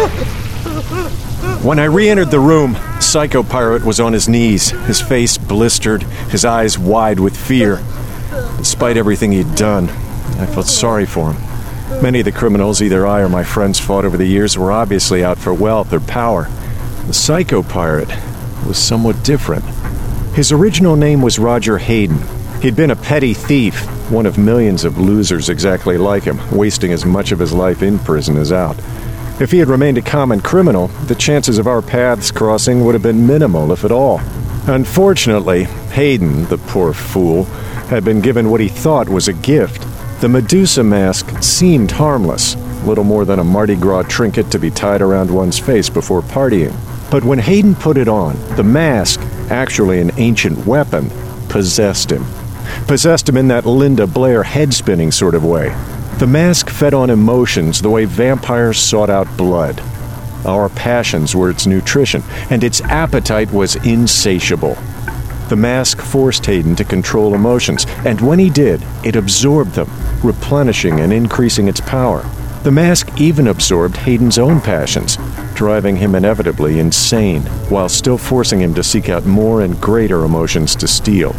When I re-entered the room, Psycho Pirate was on his knees, his face blistered, his eyes wide with fear. Despite everything he'd done, I felt sorry for him. Many of the criminals either I or my friends fought over the years were obviously out for wealth or power. The Psycho Pirate was somewhat different. His original name was Roger Hayden. He'd been a petty thief, one of millions of losers exactly like him, wasting as much of his life in prison as out. If he had remained a common criminal, the chances of our paths crossing would have been minimal, if at all. Unfortunately, Hayden, the poor fool, had been given what he thought was a gift. The Medusa mask seemed harmless, little more than a Mardi Gras trinket to be tied around one's face before partying. But when Hayden put it on, the mask, actually an ancient weapon, possessed him. Possessed him in that Linda Blair head-spinning sort of way. The mask fed on emotions the way vampires sought out blood. Our passions were its nutrition, and its appetite was insatiable. The mask forced Hayden to control emotions, and when he did, it absorbed them, replenishing and increasing its power. The mask even absorbed Hayden's own passions, driving him inevitably insane, while still forcing him to seek out more and greater emotions to steal.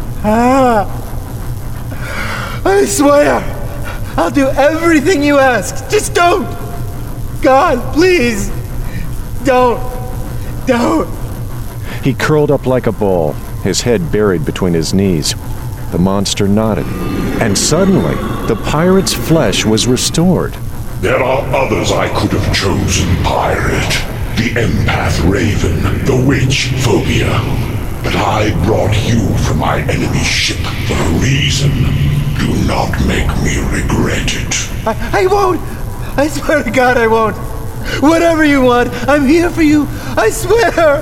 I swear! I'll do everything you ask. Just don't! God, please! Don't! He curled up like a ball, his head buried between his knees. The monster nodded, and suddenly, the pirate's flesh was restored. There are others I could have chosen, Pirate. The Empath Raven, the Witch Phobia. But I brought you from my enemy's ship for a reason. Do not make me regret it. I won't! I swear to God I won't! Whatever you want, I'm here for you! I swear!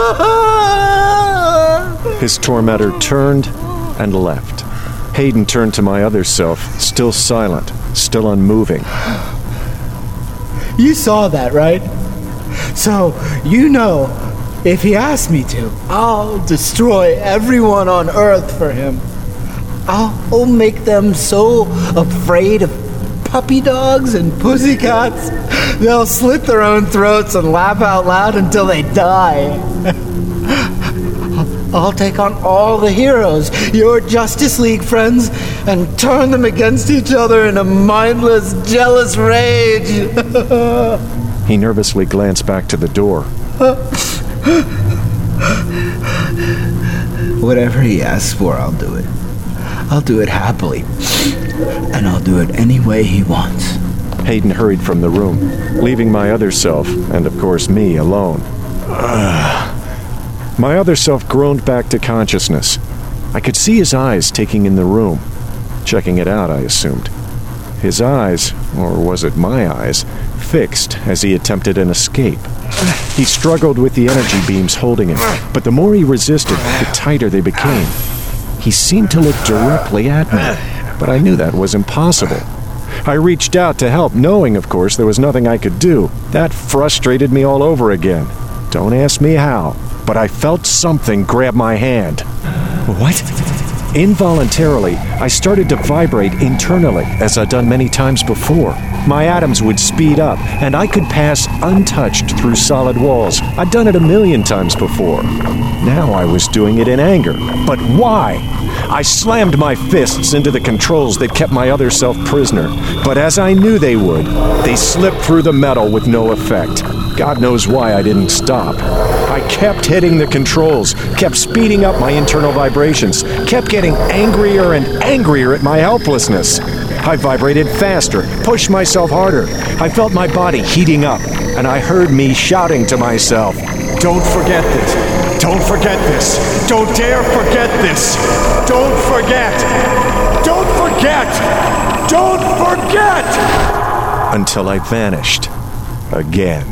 His tormentor turned and left. Hayden turned to my other self, still silent, still unmoving. You saw that, right? So, you know, if he asks me to, I'll destroy everyone on Earth for him. I'll make them so afraid of puppy dogs and pussycats, they'll slit their own throats and laugh out loud until they die. I'll take on all the heroes, your Justice League friends, and turn them against each other in a mindless, jealous rage. He nervously glanced back to the door. Whatever he asks for, I'll do it. I'll do it happily. And I'll do it any way he wants. Hayden hurried from the room, leaving my other self, and of course me, alone. My other self groaned back to consciousness. I could see his eyes taking in the room. Checking it out, I assumed. His eyes, or was it my eyes, fixed as he attempted an escape. He struggled with the energy beams holding him, but the more he resisted, the tighter they became. He seemed to look directly at me, but I knew that was impossible. I reached out to help, knowing, of course, there was nothing I could do. That frustrated me all over again. Don't ask me how, but I felt something grab my hand. What? Involuntarily, I started to vibrate internally, as I'd done many times before. My atoms would speed up, and I could pass untouched through solid walls. I'd done it 1,000,000 times before. Now I was doing it in anger. But why? I slammed my fists into the controls that kept my other self prisoner. But as I knew they would, they slipped through the metal with no effect. God knows why I didn't stop. I kept hitting the controls, kept speeding up my internal vibrations, kept getting angrier and angrier at my helplessness. I vibrated faster, pushed myself harder. I felt my body heating up, and I heard me shouting to myself, "Don't forget this! Don't forget this! Don't dare forget this! Don't forget! Don't forget! Don't forget!" Until I vanished. Again.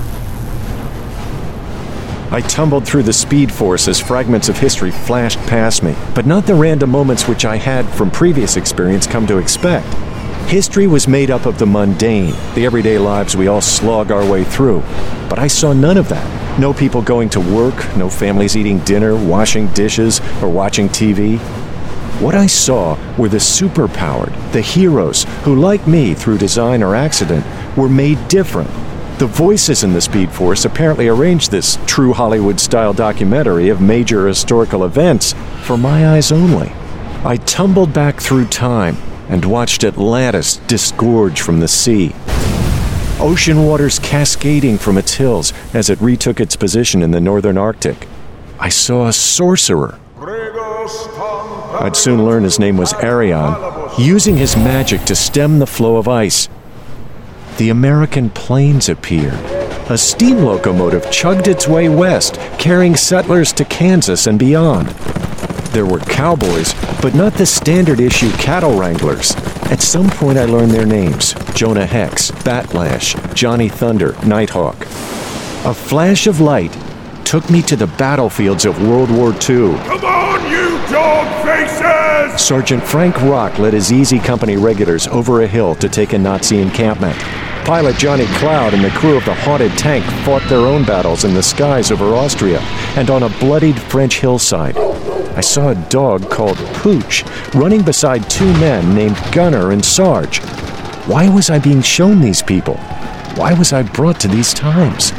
I tumbled through the Speed Force as fragments of history flashed past me, but not the random moments which I had from previous experience come to expect. History was made up of the mundane, the everyday lives we all slog our way through. But I saw none of that. No people going to work, no families eating dinner, washing dishes, or watching TV. What I saw were the superpowered, the heroes who, like me, through design or accident, were made different. The voices in the Speed Force apparently arranged this true Hollywood-style documentary of major historical events for my eyes only. I tumbled back through time and watched Atlantis disgorge from the sea. Ocean waters cascading from its hills as it retook its position in the northern Arctic. I saw a sorcerer. I'd soon learn his name was Arion, using his magic to stem the flow of ice. The American plains appeared. A steam locomotive chugged its way west, carrying settlers to Kansas and beyond. There were cowboys, but not the standard-issue cattle wranglers. At some point I learned their names: Jonah Hex, Batlash, Johnny Thunder, Nighthawk. A flash of light took me to the battlefields of World War II. Come on, you dog faces! Sergeant Frank Rock led his Easy Company regulars over a hill to take a Nazi encampment. Pilot Johnny Cloud and the crew of the haunted tank fought their own battles in the skies over Austria and on a bloodied French hillside. I saw a dog called Pooch running beside two men named Gunner and Sarge. Why was I being shown these people? Why was I brought to these times?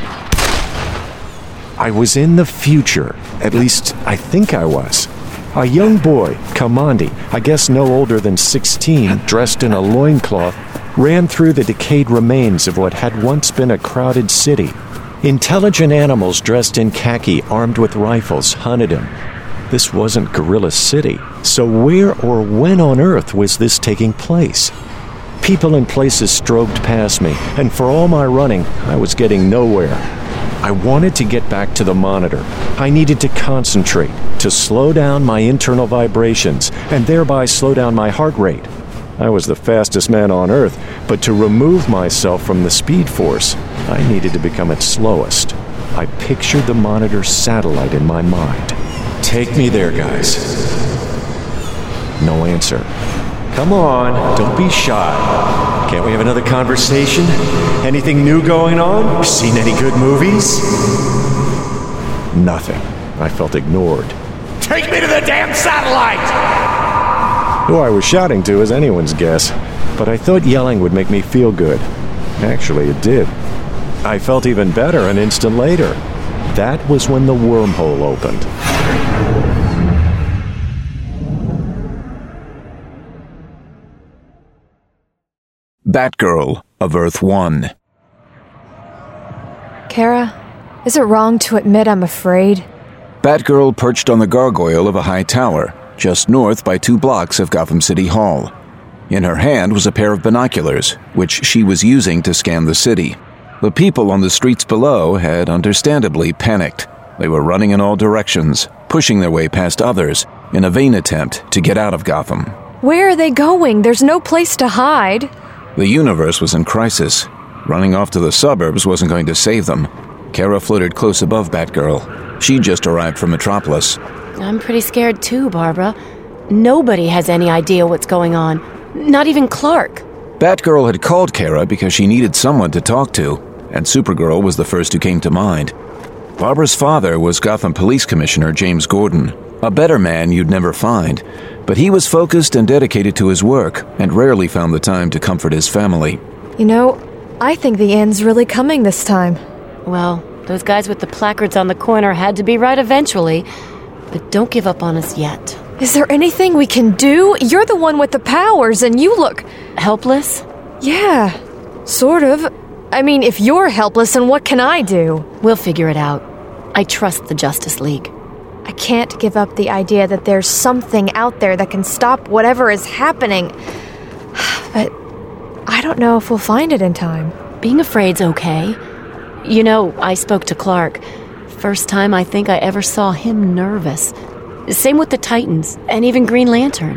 I was in the future. At least, I think I was. A young boy, Kamandi, I guess no older than 16, dressed in a loincloth, ran through the decayed remains of what had once been a crowded city. Intelligent animals dressed in khaki, armed with rifles, hunted him. This wasn't Gorilla City, so where or when on earth was this taking place? People and places strobed past me, and for all my running, I was getting nowhere. I wanted to get back to the monitor. I needed to concentrate, to slow down my internal vibrations, and thereby slow down my heart rate. I was the fastest man on Earth, but to remove myself from the Speed Force, I needed to become its slowest. I pictured the monitor's satellite in my mind. Take me there, guys. No answer. Come on, don't be shy. Can't we have another conversation? Anything new going on? Seen any good movies? Nothing. I felt ignored. Take me to the damn satellite! Who I was shouting to is anyone's guess, but I thought yelling would make me feel good. Actually, it did. I felt even better an instant later. That was when the wormhole opened. Batgirl of Earth 1. Kara, is it wrong to admit I'm afraid? Batgirl perched on the gargoyle of a high tower, just north by 2 blocks of Gotham City Hall. In her hand was a pair of binoculars, which she was using to scan the city. The people on the streets below had understandably panicked. They were running in all directions, pushing their way past others, in a vain attempt to get out of Gotham. Where are they going? There's no place to hide. The universe was in crisis. Running off to the suburbs wasn't going to save them. Kara floated close above Batgirl. She just arrived from Metropolis. I'm pretty scared too, Barbara. Nobody has any idea what's going on. Not even Clark. Batgirl had called Kara because she needed someone to talk to, and Supergirl was the first who came to mind. Barbara's father was Gotham Police Commissioner James Gordon, a better man you'd never find, but he was focused and dedicated to his work and rarely found the time to comfort his family. You know, I think the end's really coming this time. Well, those guys with the placards on the corner had to be right eventually. But don't give up on us yet. Is there anything we can do? You're the one with the powers, and you look... Helpless? Yeah, sort of. I mean, if you're helpless, then what can I do? We'll figure it out. I trust the Justice League. I can't give up the idea that there's something out there that can stop whatever is happening. But I don't know if we'll find it in time. Being afraid's okay. You know, I spoke to Clark. First time I think I ever saw him nervous. Same with the Titans, and even Green Lantern.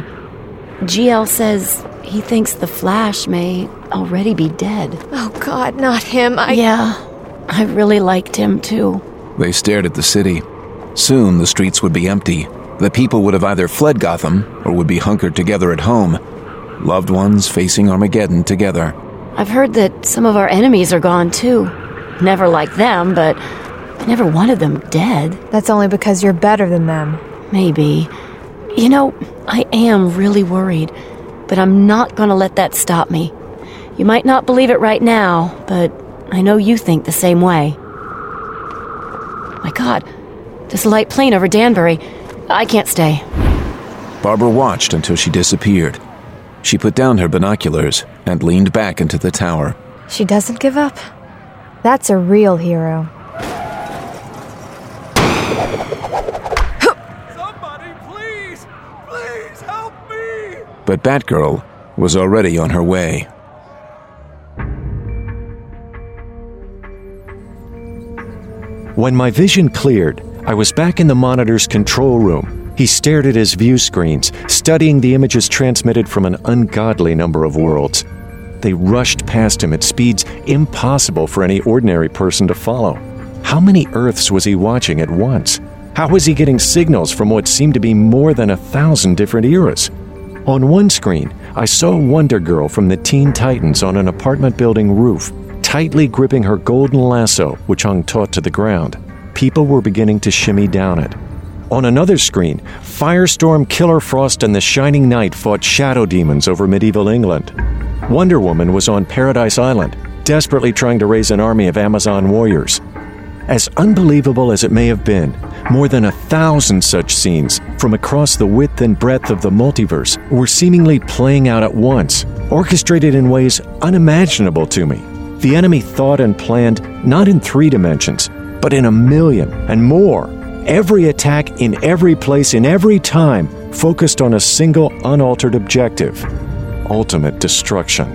GL says he thinks the Flash may already be dead. Oh God, not him. Yeah, I really liked him too. They stared at the city. Soon the streets would be empty. The people would have either fled Gotham or would be hunkered together at home. Loved ones facing Armageddon together. I've heard that some of our enemies are gone too. Never liked them, but I never wanted them dead. That's only because you're better than them. Maybe. You know, I am really worried, but I'm not going to let that stop me. You might not believe it right now, but I know you think the same way. My God, there's a light plane over Danbury. I can't stay. Barbara watched until she disappeared. She put down her binoculars and leaned back into the tower. She doesn't give up. That's a real hero. Somebody, please! Please help me! But Batgirl was already on her way. When my vision cleared, I was back in the Monitor's control room. He stared at his view screens, studying the images transmitted from an ungodly number of worlds. They rushed past him at speeds impossible for any ordinary person to follow. How many Earths was he watching at once? How was he getting signals from what seemed to be more than 1,000 different eras? On one screen, I saw Wonder Girl from the Teen Titans on an apartment building roof, tightly gripping her golden lasso, which hung taut to the ground. People were beginning to shimmy down it. On another screen, Firestorm, Killer Frost, and the Shining Knight fought shadow demons over medieval England. Wonder Woman was on Paradise Island, desperately trying to raise an army of Amazon warriors. As unbelievable as it may have been, more than 1,000 such scenes from across the width and breadth of the multiverse were seemingly playing out at once, orchestrated in ways unimaginable to me. The enemy thought and planned not in 3 dimensions, but in 1,000,000 and more. Every attack in every place in every time focused on a single unaltered objective: ultimate destruction.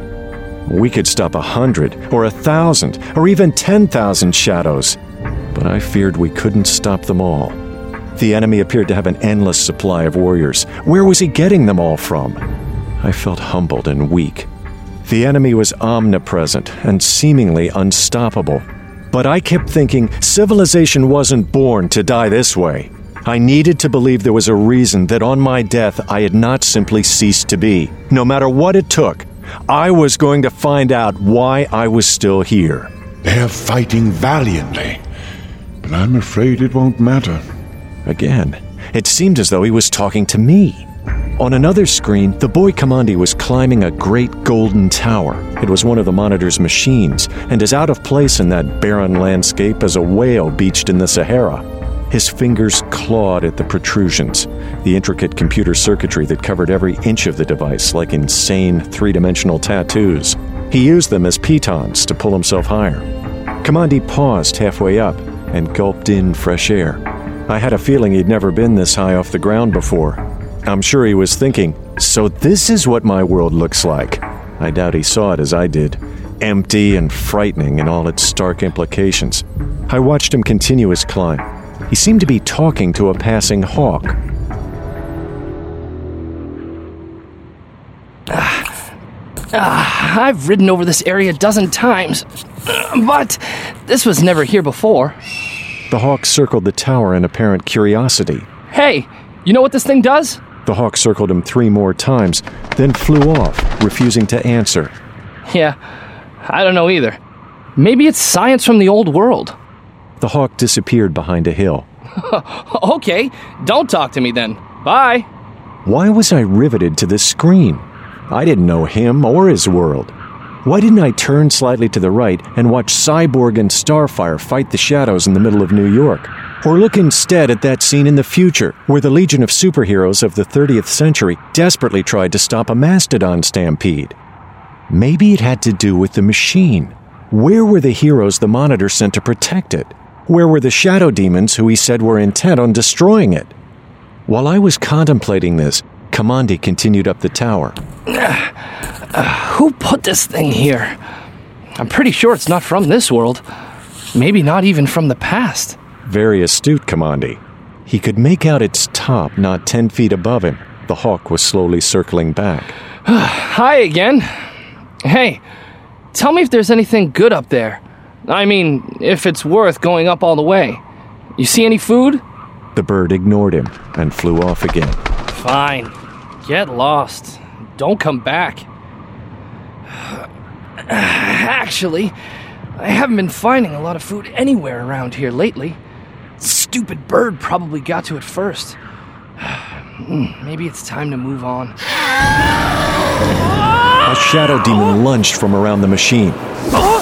We could stop 100 or 1,000 or even 10,000 shadows, but I feared we couldn't stop them all. The enemy appeared to have an endless supply of warriors. Where was he getting them all from? I felt humbled and weak. The enemy was omnipresent and seemingly unstoppable. But I kept thinking civilization wasn't born to die this way. I needed to believe there was a reason that on my death I had not simply ceased to be. No matter what it took, I was going to find out why I was still here. They're fighting valiantly, but I'm afraid it won't matter. Again, it seemed as though he was talking to me. On another screen, the boy Kamandi was climbing a great golden tower. It was one of the Monitor's machines, and as out of place in that barren landscape as a whale beached in the Sahara. His fingers clawed at the protrusions, the intricate computer circuitry that covered every inch of the device like insane 3-dimensional tattoos. He used them as pitons to pull himself higher. Kamandi paused halfway up and gulped in fresh air. I had a feeling he'd never been this high off the ground before. I'm sure he was thinking, so this is what my world looks like. I doubt he saw it as I did, empty and frightening in all its stark implications. I watched him continue his climb. He seemed to be talking to a passing hawk. I've ridden over this area a dozen times, but this was never here before. The hawk circled the tower in apparent curiosity. Hey, you know what this thing does? The hawk circled him 3 more times, then flew off, refusing to answer. Yeah, I don't know either. Maybe it's science from the old world. The hawk disappeared behind a hill. Okay, don't talk to me then. Bye. Why was I riveted to this screen? I didn't know him or his world. Why didn't I turn slightly to the right and watch Cyborg and Starfire fight the shadows in the middle of New York? Or look instead at that scene in the future, where the Legion of Superheroes of the 30th century desperately tried to stop a mastodon stampede? Maybe it had to do with the machine. Where were the heroes the Monitor sent to protect it? Where were the shadow demons who he said were intent on destroying it? While I was contemplating this, Kamandi continued up the tower. Who put this thing here? I'm pretty sure it's not from this world. Maybe not even from the past. Very astute, Kamandi. He could make out its top not 10 feet above him. The hawk was slowly circling back. Hi again. Hey, tell me if there's anything good up there. I mean, if it's worth going up all the way. You see any food? The bird ignored him and flew off again. Fine. Get lost. Don't come back. Actually, I haven't been finding a lot of food anywhere around here lately. Stupid bird probably got to it first. Maybe it's time to move on. A shadow demon lunged from around the machine.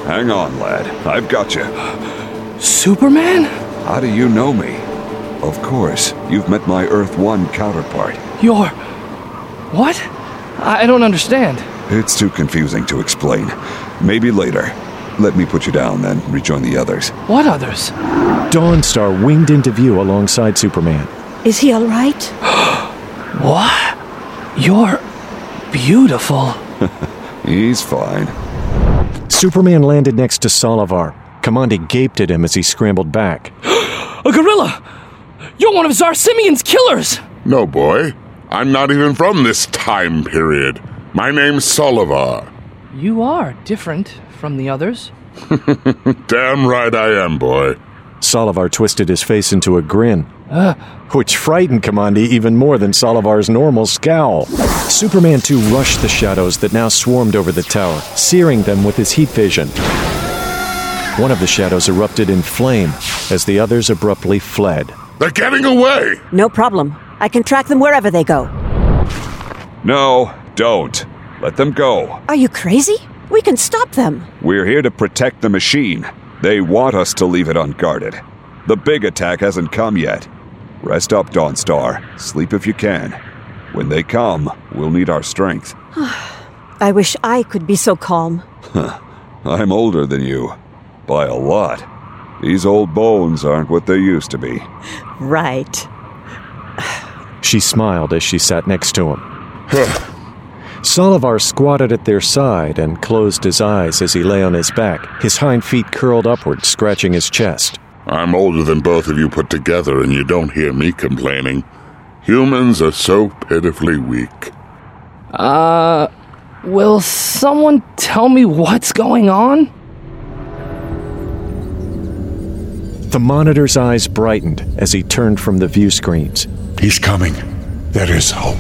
Hang on, lad. I've got you. Superman? How do you know me? Of course, you've met my Earth 1 counterpart. You're... what? I don't understand. It's too confusing to explain. Maybe later. Let me put you down, then rejoin the others. What others? Dawnstar winged into view alongside Superman. Is he all right? What? You're beautiful. He's fine. Superman landed next to Solovar. Kamandi gaped at him as he scrambled back. A gorilla! You're one of Tsar Simeon's killers! No, boy. I'm not even from this time period. My name's Solovar. You are different from the others. Damn right I am, boy. Solovar twisted his face into a grin, which frightened Kamandi even more than Solovar's normal scowl. Superman 2 rushed the shadows that now swarmed over the tower, searing them with his heat vision. One of the shadows erupted in flame as the others abruptly fled. They're getting away! No problem. I can track them wherever they go. No, don't. Let them go. Are you crazy? We can stop them. We're here to protect the machine. They want us to leave it unguarded. The big attack hasn't come yet. Rest up, Dawnstar. Sleep if you can. When they come, we'll need our strength. I wish I could be so calm. I'm older than you. By a lot. These old bones aren't what they used to be. Right. She smiled as she sat next to him. Solovar squatted at their side and closed his eyes as he lay on his back, his hind feet curled upward, scratching his chest. I'm older than both of you put together, and you don't hear me complaining. Humans are so pitifully weak. Will someone tell me what's going on? The Monitor's eyes brightened as he turned from the view screens. He's coming. There is hope.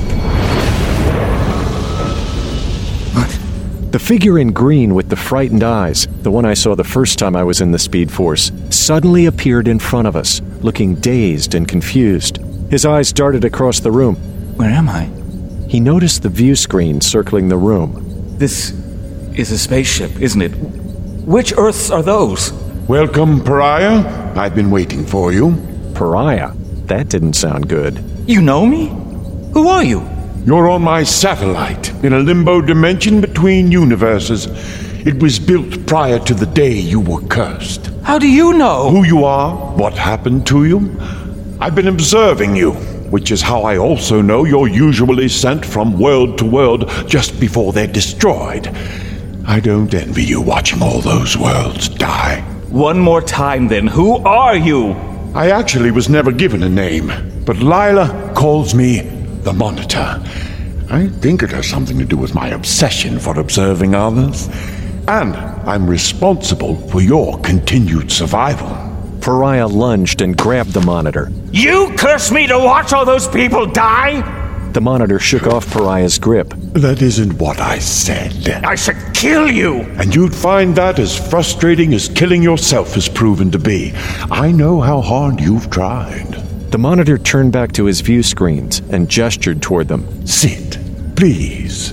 The figure in green with the frightened eyes, the one I saw the first time I was in the Speed Force, suddenly appeared in front of us, looking dazed and confused. His eyes darted across the room. Where am I? He noticed the view screen circling the room. This is a spaceship, isn't it? Which Earths are those? Welcome, Pariah. I've been waiting for you. Pariah? That didn't sound good. You know me? Who are you? You're on my satellite, in a limbo dimension between universes. It was built prior to the day you were cursed. How do you know? Who you are, what happened to you. I've been observing you, which is how I also know you're usually sent from world to world just before they're destroyed. I don't envy you watching all those worlds die. One more time then, who are you? I actually was never given a name, but Lila calls me the Monitor. I think it has something to do with my obsession for observing others. And I'm responsible for your continued survival. Pariah lunged and grabbed the Monitor. You cursed me to watch all those people die? The Monitor shook off Pariah's grip. That isn't what I said. I should kill you! And you'd find that as frustrating as killing yourself has proven to be. I know how hard you've tried. The Monitor turned back to his view screens and gestured toward them. Sit, please.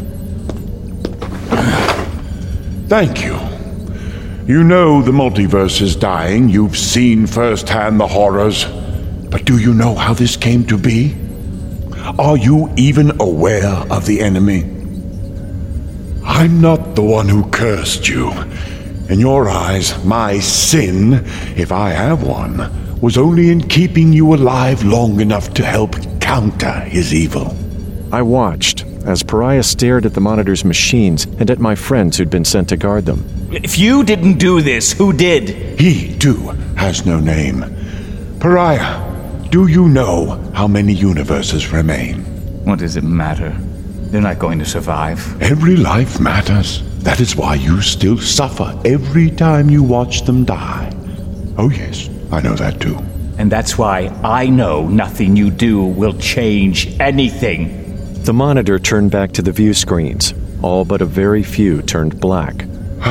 Thank you. You know the multiverse is dying. You've seen firsthand the horrors. But do you know how this came to be? Are you even aware of the enemy? I'm not the one who cursed you. In your eyes, my sin, if I have one, was only in keeping you alive long enough to help counter his evil. I watched as Pariah stared at the Monitor's machines and at my friends who'd been sent to guard them. If you didn't do this, who did? He, too, has no name. Pariah, do you know how many universes remain? What does it matter? They're not going to survive. Every life matters. That is why you still suffer every time you watch them die. Oh yes, I know that too. And that's why I know nothing you do will change anything. The Monitor turned back to the view screens. All but a very few turned black.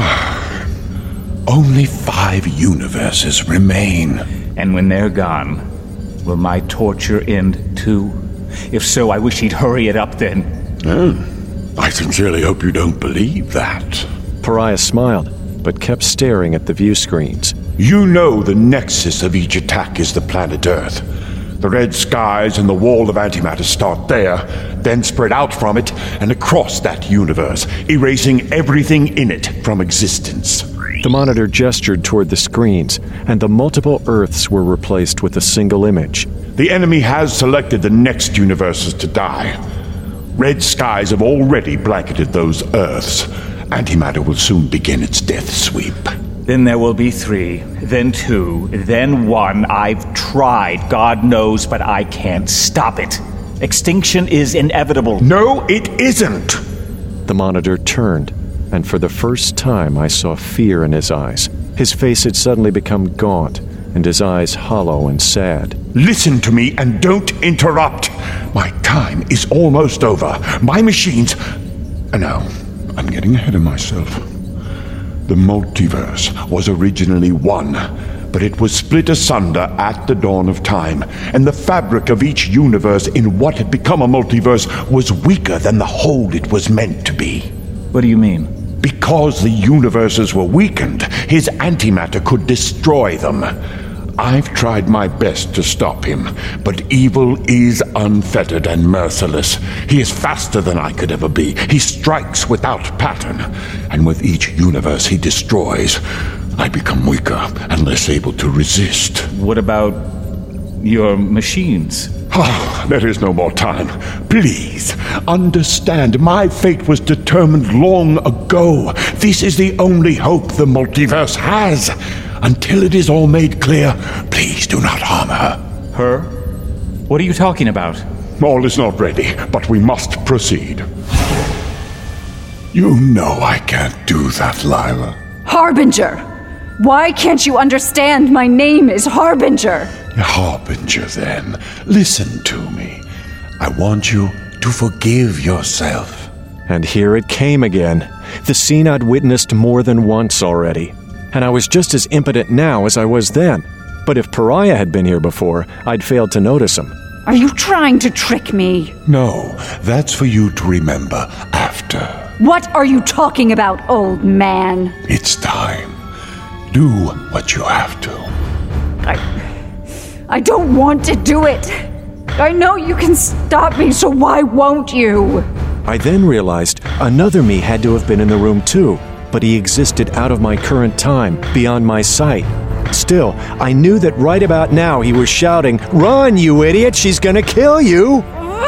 Only 5 universes remain. And when they're gone, will my torture end too? If so, I wish he'd hurry it up then. Oh, I sincerely hope you don't believe that. Pariah smiled. but kept staring at the view screens. You know the nexus of each attack is the planet Earth. The red skies and the wall of antimatter start there, then spread out from it and across that universe, erasing everything in it from existence. The monitor gestured toward the screens, and the multiple Earths were replaced with a single image. The enemy has selected the next universes to die. Red skies have already blanketed those Earths. Antimatter will soon begin its death sweep. Then there will be 3, then 2, then 1. I've tried, God knows, but I can't stop it. Extinction is inevitable. No, it isn't! The monitor turned, and for the first time I saw fear in his eyes. His face had suddenly become gaunt, and his eyes hollow and sad. Listen to me and don't interrupt! My time is almost over. My machines... No, I'm getting ahead of myself. The multiverse was originally one, but it was split asunder at the dawn of time, and the fabric of each universe in what had become a multiverse was weaker than the whole it was meant to be. What do you mean? Because the universes were weakened, his antimatter could destroy them. I've tried my best to stop him, but evil is unfettered and merciless. He is faster than I could ever be. He strikes without pattern, and with each universe he destroys, I become weaker and less able to resist. What about your machines? Oh, there is no more time. Please, understand, my fate was determined long ago. This is the only hope the multiverse has. Until it is all made clear, please do not harm her. Her? What are you talking about? All is not ready, but we must proceed. You know I can't do that, Lila. Harbinger! Why can't you understand my name is Harbinger? Harbinger, then. Listen to me. I want you to forgive yourself. And here it came again. The scene I'd witnessed more than once already. And I was just as impotent now as I was then. But if Pariah had been here before, I'd failed to notice him. Are you trying to trick me? No, that's for you to remember after. What are you talking about, old man? It's time. Do what you have to. I don't want to do it. I know you can stop me, so why won't you? I then realized another me had to have been in the room too. But he existed out of my current time, beyond my sight. Still, I knew that right about now he was shouting, "Run, you idiot! She's gonna kill you!"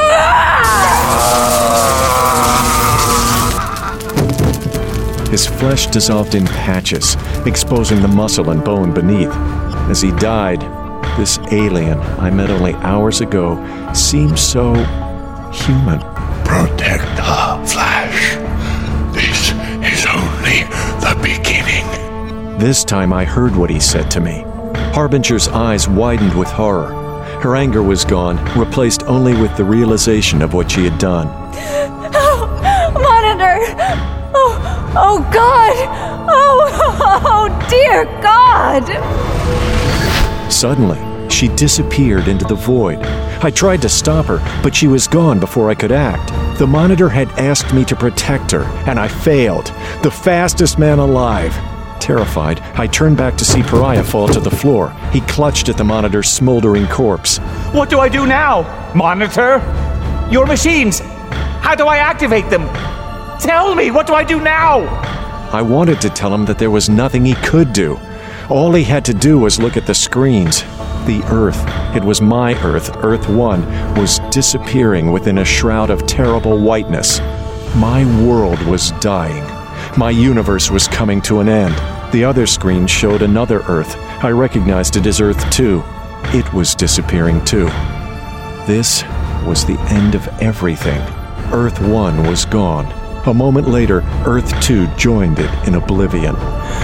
His flesh dissolved in patches, exposing the muscle and bone beneath. As he died, this alien I met only hours ago seemed so human. Protect her, Flash. This is only the beginning. This time I heard what he said to me. Harbinger's eyes widened with horror. Her anger was gone, replaced only with the realization of what she had done. Oh, Monitor! Oh God! Oh, dear God! Suddenly, she disappeared into the void. I tried to stop her, but she was gone before I could act. The Monitor had asked me to protect her, and I failed. The fastest man alive. Terrified, I turned back to see Pariah fall to the floor. He clutched at the Monitor's smoldering corpse. What do I do now? Monitor? Your machines! How do I activate them? Tell me, what do I do now? I wanted to tell him that there was nothing he could do. All he had to do was look at the screens. The Earth, it was my Earth, Earth 1, was disappearing within a shroud of terrible whiteness. My world was dying. My universe was coming to an end. The other screen showed another Earth. I recognized it as Earth 2. It was disappearing too. This was the end of everything. Earth 1 was gone. A moment later, Earth 2 joined it in oblivion.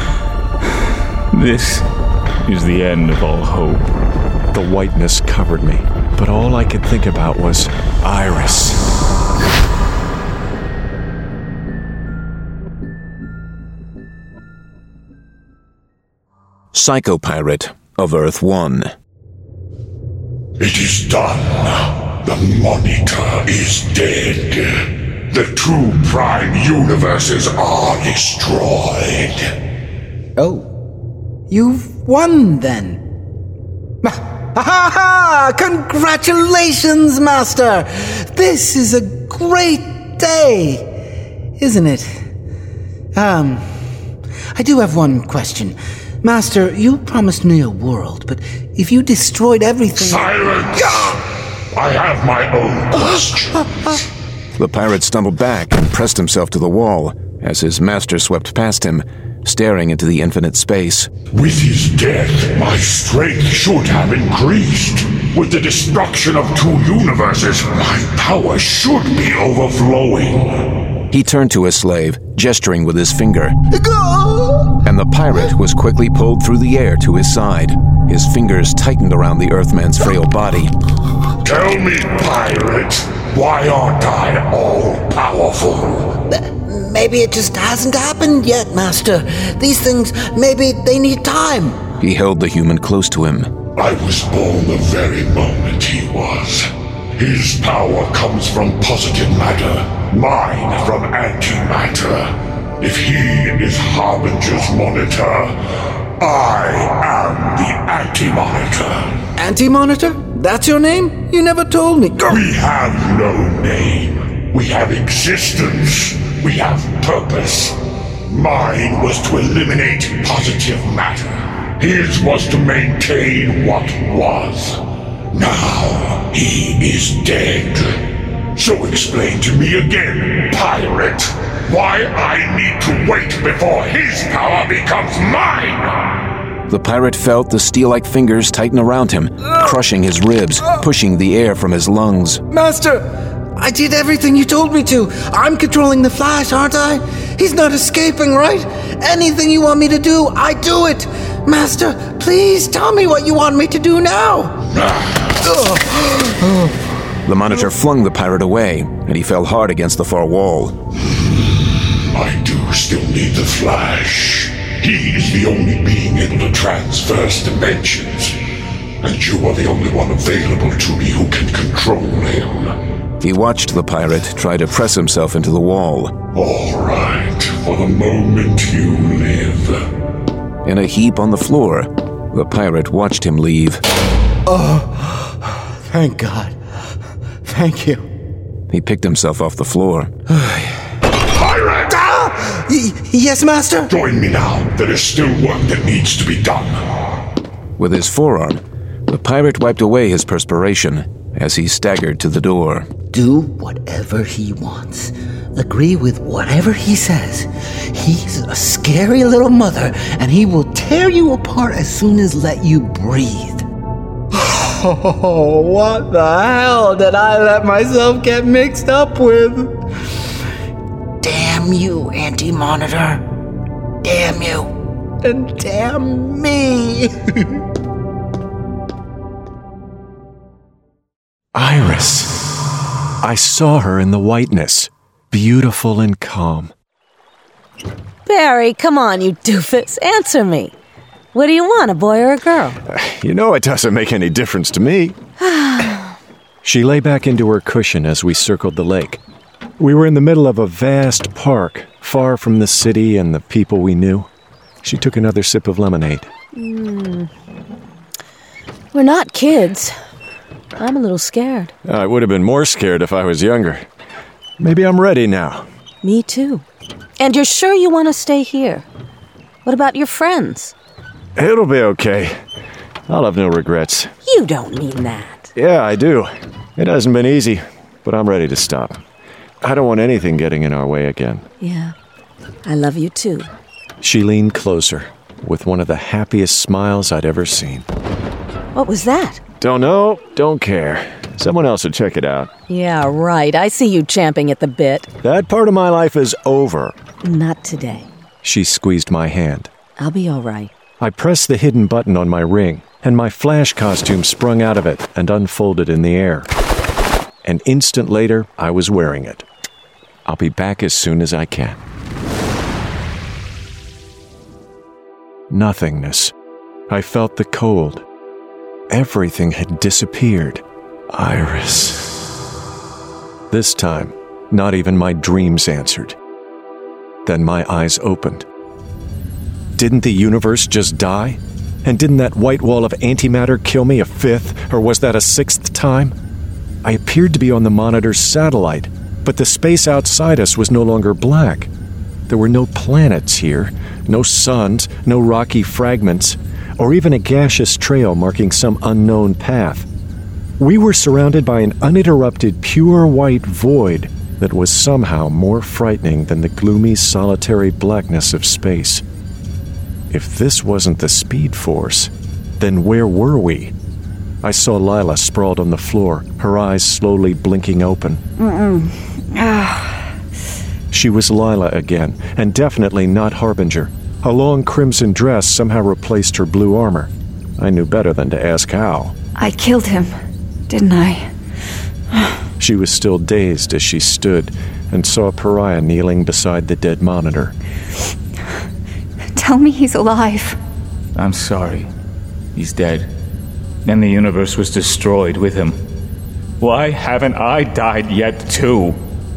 This is the end of all hope. The whiteness covered me, but all I could think about was Iris. Psychopirate of Earth 1. It is done. The Monitor is dead. The two prime universes are destroyed. Oh, you've won then. Ha! Congratulations, Master! This is a great day, isn't it? I do have one question. Master, you promised me a world, but if you destroyed everything... Silence! I have my own questions. The pirate stumbled back and pressed himself to the wall as his master swept past him, staring into the infinite space. With his death, my strength should have increased. With the destruction of 2 universes, my power should be overflowing. He turned to his slave, gesturing with his finger. And the pirate was quickly pulled through the air to his side. His fingers tightened around the Earthman's frail body. Tell me, pirate, why aren't I all-powerful? Maybe it just hasn't happened yet, Master. These things, maybe they need time. He held the human close to him. I was born the very moment he was. His power comes from positive matter, mine from antimatter. If he is Harbinger's monitor, I am the Anti-Monitor. Anti-Monitor? That's your name? You never told me. We have no name. We have existence. We have purpose. Mine was to eliminate positive matter. His was to maintain what was. Now he is dead. So explain to me again, pirate, why I need to wait before his power becomes mine! The pirate felt the steel-like fingers tighten around him, crushing his ribs, pushing the air from his lungs. Master, I did everything you told me to. I'm controlling the Flash, aren't I? He's not escaping, right? Anything you want me to do, I do it. Master, please tell me what you want me to do now. The Monitor flung the pirate away, and he fell hard against the far wall. I do still need the Flash. He is the only being able to transverse dimensions. And you are the only one available to me who can control him. He watched the pirate try to press himself into the wall. All right, for the moment you live. In a heap on the floor, the pirate watched him leave. Oh, thank God. Thank you. He picked himself off the floor. Pirate! Yes, Master? Join me now. There is still work that needs to be done. With his forearm, the pirate wiped away his perspiration as he staggered to the door. Do whatever he wants. Agree with whatever he says. He's a scary little mother, and he will tear you apart as soon as let you breathe. Oh, what the hell did I let myself get mixed up with? Damn you, Anti-Monitor. Damn you. And damn me. Iris. I saw her in the whiteness, beautiful and calm. Barry, come on, you doofus. Answer me. What do you want, a boy or a girl? You know it doesn't make any difference to me. She lay back into her cushion as we circled the lake. We were in the middle of a vast park, far from the city and the people we knew. She took another sip of lemonade. We're not kids. I'm a little scared. I would have been more scared if I was younger. Maybe I'm ready now. Me too. And you're sure you want to stay here? What about your friends? It'll be okay. I'll have no regrets. You don't mean that. Yeah, I do. It hasn't been easy, but I'm ready to stop. I don't want anything getting in our way again. Yeah, I love you too. She leaned closer, with one of the happiest smiles I'd ever seen. What was that? Don't know, don't care. Someone else would check it out. Yeah, right. I see you champing at the bit. That part of my life is over. Not today. She squeezed my hand. I'll be all right. I pressed the hidden button on my ring, and my Flash costume sprung out of it and unfolded in the air. An instant later, I was wearing it. I'll be back as soon as I can. Nothingness. I felt the cold. Everything had disappeared. Iris. This time, not even my dreams answered. Then my eyes opened. Didn't the universe just die? And didn't that white wall of antimatter kill me a fifth, or was that a sixth time? I appeared to be on the Monitor's satellite, but the space outside us was no longer black. There were no planets here, no suns, no rocky fragments, or even a gaseous trail marking some unknown path. We were surrounded by an uninterrupted, pure white void that was somehow more frightening than the gloomy, solitary blackness of space. If this wasn't the Speed Force, then where were we? I saw Lila sprawled on the floor, her eyes slowly blinking open. She was Lila again, and definitely not Harbinger. A long crimson dress somehow replaced her blue armor. I knew better than to ask how. I killed him, didn't I? She was still dazed as she stood and saw Pariah kneeling beside the dead Monitor. Tell me he's alive. I'm sorry. He's dead. And the universe was destroyed with him. Why haven't I died yet, too?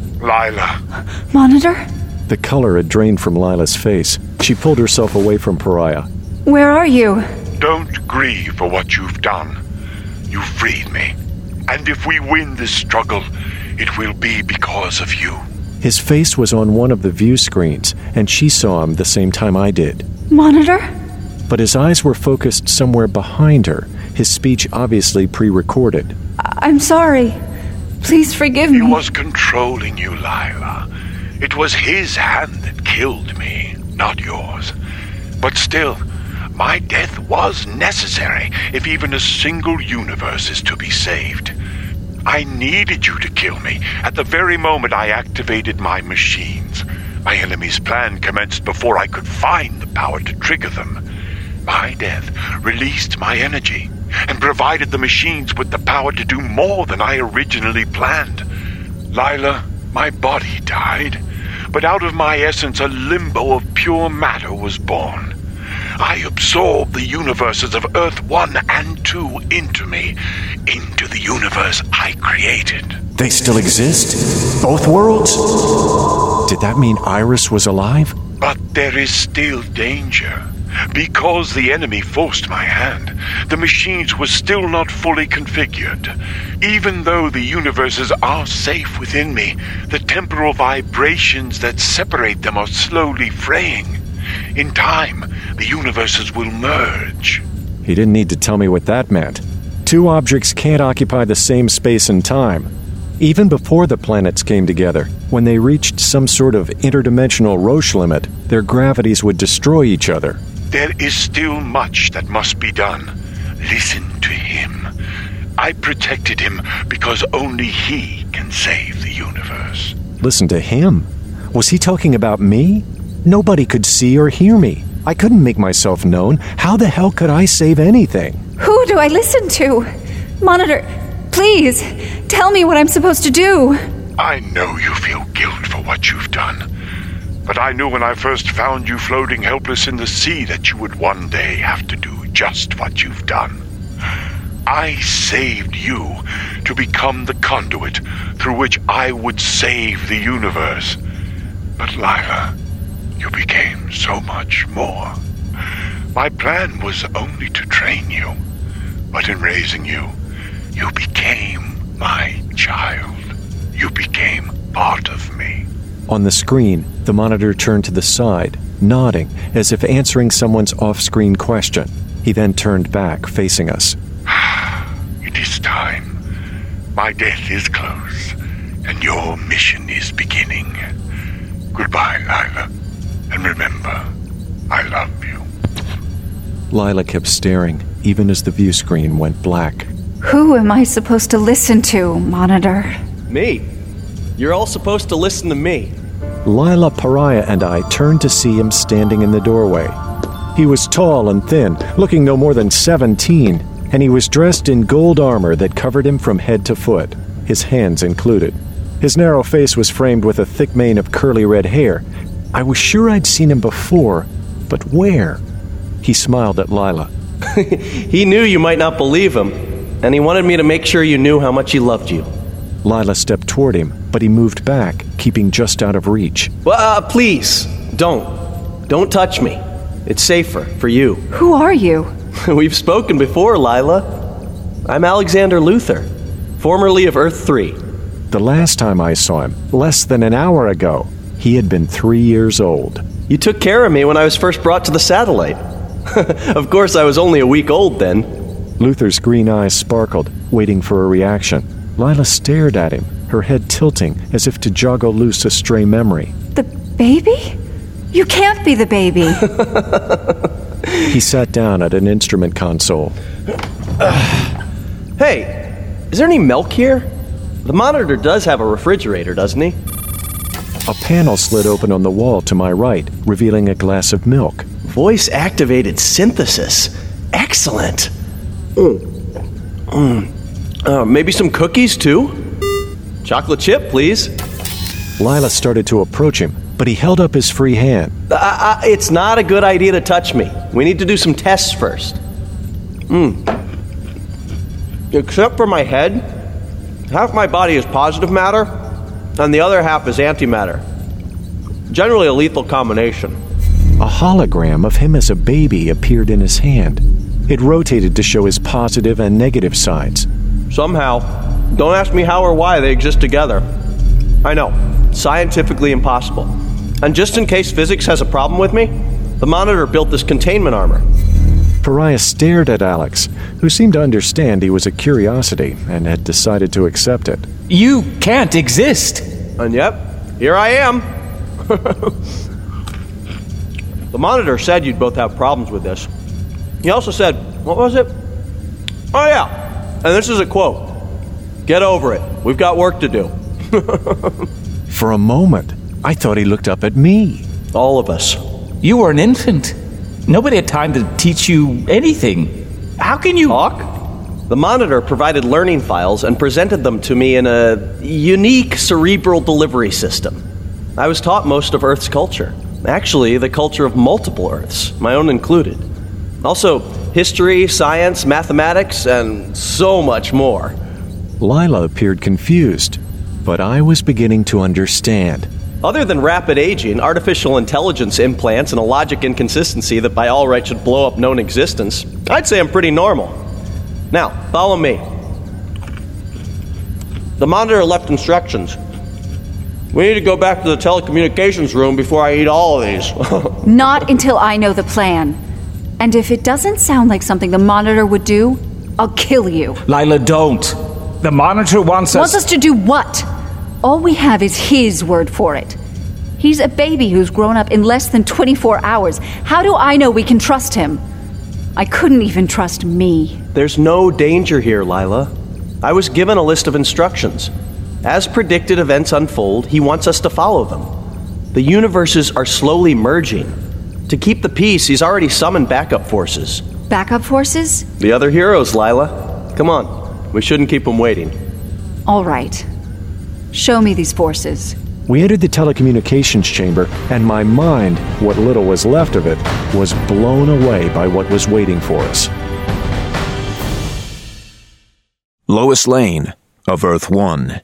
Lila. Monitor? The color had drained from Lila's face. She pulled herself away from Pariah. Where are you? Don't grieve for what you've done. You freed me. And if we win this struggle, it will be because of you. His face was on one of the view screens, and she saw him the same time I did. Monitor? But his eyes were focused somewhere behind her, his speech obviously pre-recorded. I'm sorry. Please forgive me. He was controlling you, Lila. It was his hand that killed me, not yours. But still, my death was necessary if even a single universe is to be saved. I needed you to kill me at the very moment I activated my machines. My enemy's plan commenced before I could find the power to trigger them. My death released my energy and provided the machines with the power to do more than I originally planned. Lila, my body died, but out of my essence a limbo of pure matter was born. I absorbed the universes of Earth 1 and 2 into me, into the universe I created. They still exist? Both worlds? Did that mean Iris was alive? But there is still danger. Because the enemy forced my hand, the machines were still not fully configured. Even though the universes are safe within me, the temporal vibrations that separate them are slowly fraying. In time, the universes will merge. He didn't need to tell me what that meant. Two objects can't occupy the same space and time. Even before the planets came together, when they reached some sort of interdimensional Roche limit, their gravities would destroy each other. There is still much that must be done. Listen to him. I protected him because only he can save the universe. Listen to him? Was he talking about me? Nobody could see or hear me. I couldn't make myself known. How the hell could I save anything? Who do I listen to? Monitor, please, tell me what I'm supposed to do. I know you feel guilt for what you've done. But I knew when I first found you floating helpless in the sea that you would one day have to do just what you've done. I saved you to become the conduit through which I would save the universe. But Lila, you became so much more. My plan was only to train you, but in raising you, you became my child. You became part of me. On the screen, the Monitor turned to the side, nodding as if answering someone's off-screen question. He then turned back, facing us. It is time. My death is close, and your mission is beginning. Goodbye, Lila. And remember, I love you. Lila kept staring, even as the view screen went black. Who am I supposed to listen to, Monitor? Me. You're all supposed to listen to me. Lila, Pariah, and I turned to see him standing in the doorway. He was tall and thin, looking no more than 17, and he was dressed in gold armor that covered him from head to foot, his hands included. His narrow face was framed with a thick mane of curly red hair. I was sure I'd seen him before, but where? He smiled at Lila. He knew you might not believe him, and he wanted me to make sure you knew how much he loved you. Lila stepped toward him, but he moved back, keeping just out of reach. Please, don't. Don't touch me. It's safer for you. Who are you? We've spoken before, Lila. I'm Alexander Luthor, formerly of Earth 3. The last time I saw him, less than an hour ago, he had been 3 years old. You took care of me when I was first brought to the satellite. Of course, I was only a week old then. Luthor's green eyes sparkled, waiting for a reaction. Lila stared at him, her head tilting as if to joggle loose a stray memory. The baby? You can't be the baby. He sat down at an instrument console. Hey, is there any milk here? The monitor does have a refrigerator, doesn't he? A panel slid open on the wall to my right, revealing a glass of milk. Voice-activated synthesis. Excellent. Maybe some cookies, too? Chocolate chip, please. Lila started to approach him, but he held up his free hand. It's not a good idea to touch me. We need to do some tests first. Except for my head, half my body is positive matter, and the other half is antimatter. Generally a lethal combination. A hologram of him as a baby appeared in his hand. It rotated to show his positive and negative sides. Somehow, don't ask me how or why they exist together. I know, scientifically impossible. And just in case physics has a problem with me, the monitor built this containment armor. Pariah stared at Alex, who seemed to understand he was a curiosity and had decided to accept it. You can't exist. And yep, here I am. The monitor said you'd both have problems with this. He also said, what was it? Oh yeah, and this is a quote. Get over it. We've got work to do. For a moment, I thought he looked up at me. All of us. You were an infant. Nobody had time to teach you anything. How can you... Talk? The monitor provided learning files and presented them to me in a unique cerebral delivery system. I was taught most of Earth's culture. Actually, the culture of multiple Earths, my own included. Also, history, science, mathematics, and so much more. Lila appeared confused, but I was beginning to understand. Other than rapid aging, artificial intelligence implants, and a logic inconsistency that by all rights should blow up known existence, I'd say I'm pretty normal. Now, follow me. The monitor left instructions. We need to go back to the telecommunications room before I eat all of these. Not until I know the plan. And if it doesn't sound like something the monitor would do, I'll kill you. Lila, don't. The monitor wants us... Wants us to do what? All we have is his word for it. He's a baby who's grown up in less than 24 hours. How do I know we can trust him? I couldn't even trust me. There's no danger here, Lila. I was given a list of instructions. As predicted events unfold, he wants us to follow them. The universes are slowly merging. To keep the peace, he's already summoned backup forces. Backup forces? The other heroes, Lila. Come on. We shouldn't keep them waiting. All right. Show me these forces. We entered the telecommunications chamber, and my mind, what little was left of it, was blown away by what was waiting for us. Lois Lane of Earth 1.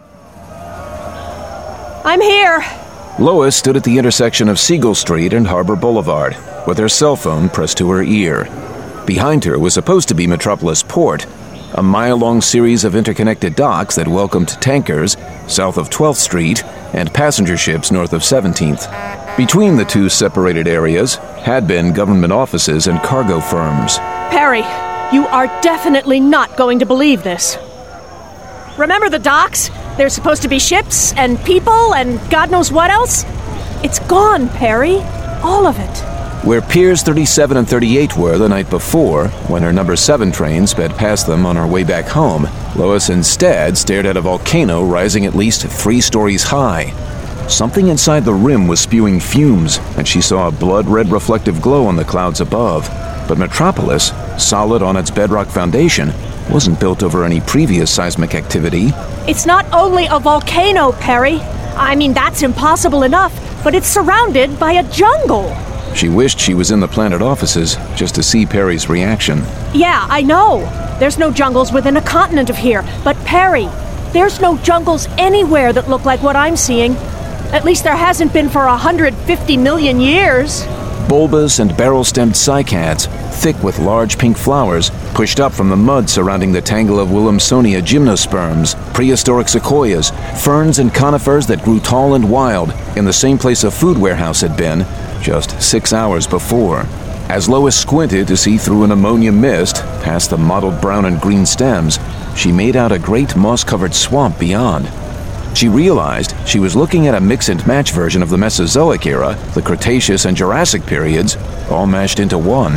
I'm here. Lois stood at the intersection of Siegel Street and Harbor Boulevard, with her cell phone pressed to her ear. Behind her was supposed to be Metropolis Port, a mile-long series of interconnected docks that welcomed tankers south of 12th Street and passenger ships north of 17th. Between the two separated areas had been government offices and cargo firms. Perry, you are definitely not going to believe this. Remember the docks? There's supposed to be ships and people and God knows what else? It's gone, Perry. All of it. Where Piers 37 and 38 were the night before, when her number 7 train sped past them on her way back home, Lois instead stared at a volcano rising at least 3 stories high. Something inside the rim was spewing fumes, and she saw a blood-red reflective glow on the clouds above. But Metropolis, solid on its bedrock foundation, wasn't built over any previous seismic activity. It's not only a volcano, Perry. I mean, that's impossible enough, but it's surrounded by a jungle. She wished she was in the planet offices just to see Perry's reaction. Yeah, I know. There's no jungles within a continent of here. But Perry, there's no jungles anywhere that look like what I'm seeing. At least there hasn't been for 150 million years. bulbous and barrel-stemmed cycads, thick with large pink flowers, pushed up from the mud surrounding the tangle of Williamsonia gymnosperms, prehistoric sequoias, ferns and conifers that grew tall and wild in the same place a food warehouse had been just 6 hours before. As Lois squinted to see through an ammonia mist past the mottled brown and green stems, she made out a great moss-covered swamp beyond. She realized she was looking at a mix-and-match version of the Mesozoic era, the Cretaceous and Jurassic periods, all mashed into one.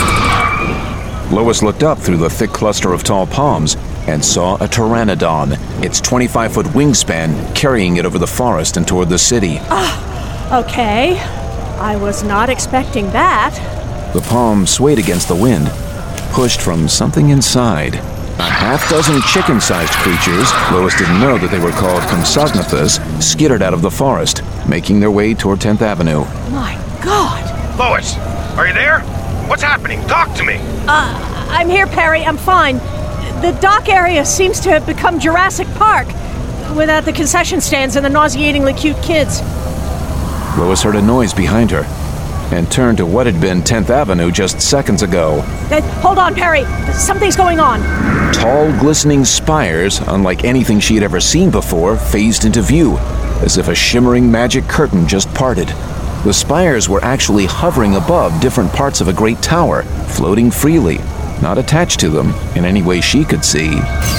Lois looked up through the thick cluster of tall palms and saw a pteranodon, its 25-foot wingspan carrying it over the forest and toward the city. Okay. I was not expecting that. The palm swayed against the wind, pushed from something inside. A half-dozen chicken-sized creatures, Lois didn't know that they were called Compsognathus, skittered out of the forest, making their way toward 10th Avenue. My God! Lois, are you there? What's happening? Talk to me! I'm here, Perry. I'm fine. The dock area seems to have become Jurassic Park, without the concession stands and the nauseatingly cute kids. Lois heard a noise behind her, and turned to what had been 10th Avenue just seconds ago. Hold on, Perry. Something's going on. Tall, glistening spires, unlike anything she had ever seen before, phased into view, as if a shimmering magic curtain just parted. The spires were actually hovering above different parts of a great tower, floating freely, not attached to them in any way she could see.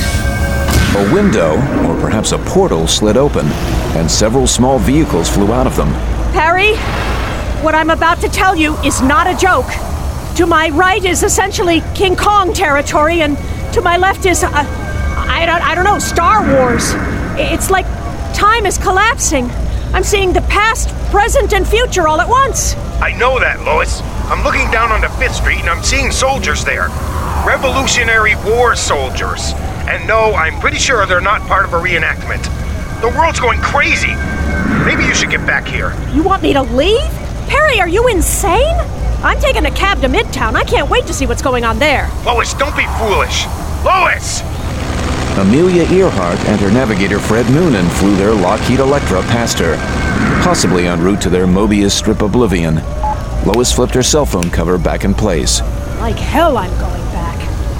A window, or perhaps a portal, slid open, and several small vehicles flew out of them. Perry? What I'm about to tell you is not a joke. To my right is essentially King Kong territory, and to my left is, I don't know, Star Wars. It's like time is collapsing. I'm seeing the past, present, and future all at once. I know that, Lois. I'm looking down onto 5th Street and I'm seeing soldiers there. Revolutionary War soldiers. And no, I'm pretty sure they're not part of a reenactment. The world's going crazy. Maybe you should get back here. You want me to leave? Perry, are you insane? I'm taking a cab to Midtown. I can't wait to see what's going on there. Lois, don't be foolish. Lois! Amelia Earhart and her navigator Fred Noonan flew their Lockheed Electra past her, possibly en route to their Mobius strip oblivion. Lois flipped her cell phone cover back in place. Like hell I'm going back.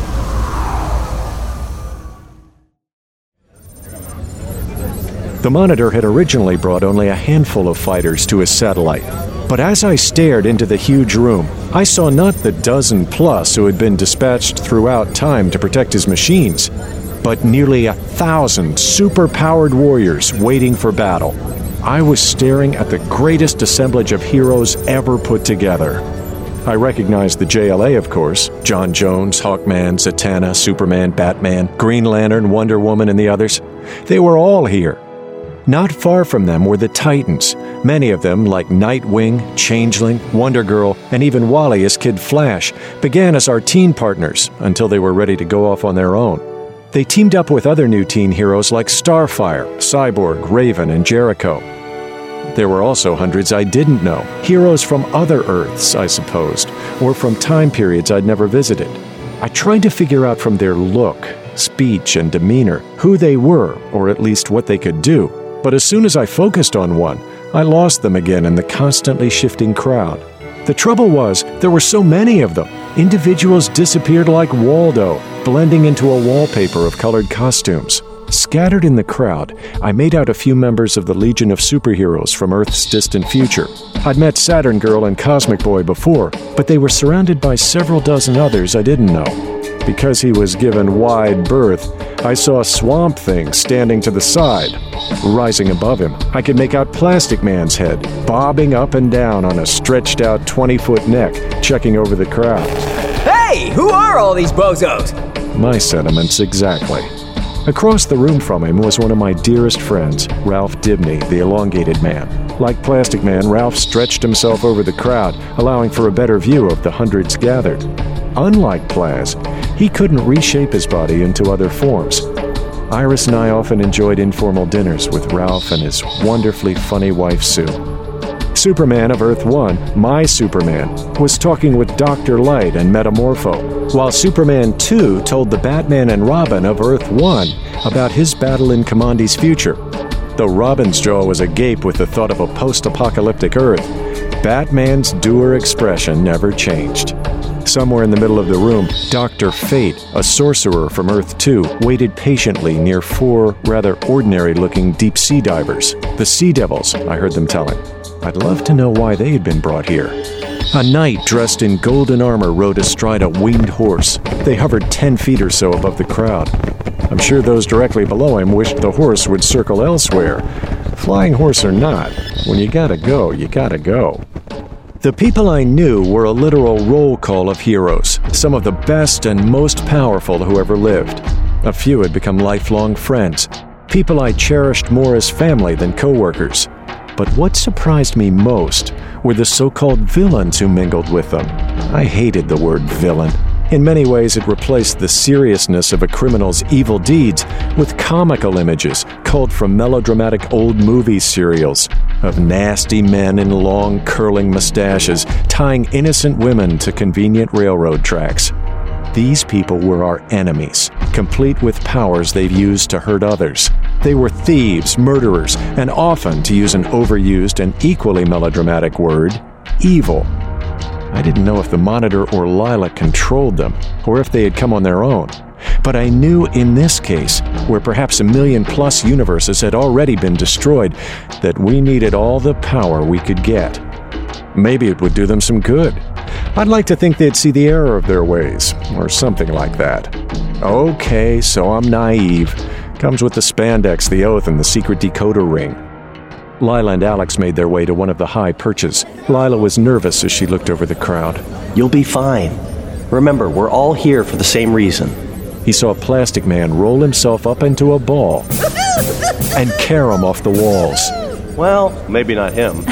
The Monitor had originally brought only a handful of fighters to his satellite. But as I stared into the huge room, I saw not the dozen plus who had been dispatched throughout time to protect his machines, but nearly 1,000 super-powered warriors waiting for battle. I was staring at the greatest assemblage of heroes ever put together. I recognized the JLA, of course. John Jones, Hawkman, Zatanna, Superman, Batman, Green Lantern, Wonder Woman, and the others. They were all here. Not far from them were the Titans, many of them, like Nightwing, Changeling, Wonder Girl, and even Wally as Kid Flash, began as our teen partners until they were ready to go off on their own. They teamed up with other new teen heroes like Starfire, Cyborg, Raven, and Jericho. There were also hundreds I didn't know, heroes from other Earths, I supposed, or from time periods I'd never visited. I tried to figure out from their look, speech, and demeanor who they were, or at least what they could do. But as soon as I focused on one, I lost them again in the constantly shifting crowd. The trouble was, there were so many of them. Individuals disappeared like Waldo, blending into a wallpaper of colored costumes. Scattered in the crowd, I made out a few members of the Legion of Superheroes from Earth's distant future. I'd met Saturn Girl and Cosmic Boy before, but they were surrounded by several dozen others I didn't know. Because he was given wide berth, I saw Swamp Thing standing to the side. Rising above him, I could make out Plastic Man's head, bobbing up and down on a stretched-out 20-foot neck, checking over the crowd. Hey, who are all these bozos? My sentiments exactly. Across the room from him was one of my dearest friends, Ralph Dibny, the elongated man. Like Plastic Man, Ralph stretched himself over the crowd, allowing for a better view of the hundreds gathered. Unlike Plaz, he couldn't reshape his body into other forms. Iris and I often enjoyed informal dinners with Ralph and his wonderfully funny wife, Sue. Superman of Earth 1, my Superman, was talking with Dr. Light and Metamorpho, while Superman 2 told the Batman and Robin of Earth 1 about his battle in Commandi's future. Though Robin's jaw was agape with the thought of a post-apocalyptic Earth, Batman's dour expression never changed. Somewhere in the middle of the room, Dr. Fate, a sorcerer from Earth 2, waited patiently near 4 rather ordinary-looking deep-sea divers. The Sea Devils, I heard them telling. I'd love to know why they had been brought here. A knight dressed in golden armor rode astride a winged horse. They hovered 10 feet or so above the crowd. I'm sure those directly below him wished the horse would circle elsewhere. Flying horse or not, when you gotta go, you gotta go. The people I knew were a literal roll call of heroes, some of the best and most powerful who ever lived. A few had become lifelong friends, people I cherished more as family than co-workers. But what surprised me most were the so-called villains who mingled with them. I hated the word villain. In many ways, it replaced the seriousness of a criminal's evil deeds with comical images culled from melodramatic old movie serials of nasty men in long, curling mustaches tying innocent women to convenient railroad tracks. These people were our enemies, complete with powers they've used to hurt others. They were thieves, murderers, and often, to use an overused and equally melodramatic word, evil. I didn't know if the Monitor or Lila controlled them, or if they had come on their own. But I knew in this case, where perhaps 1 million-plus universes had already been destroyed, that we needed all the power we could get. Maybe it would do them some good. I'd like to think they'd see the error of their ways, or something like that. Okay, so I'm naive. Comes with the spandex, the oath, and the secret decoder ring. Lila and Alex made their way to one of the high perches. Lila was nervous as she looked over the crowd. You'll be fine. Remember, we're all here for the same reason. He saw a plastic man roll himself up into a ball and carom off the walls. Well, maybe not him.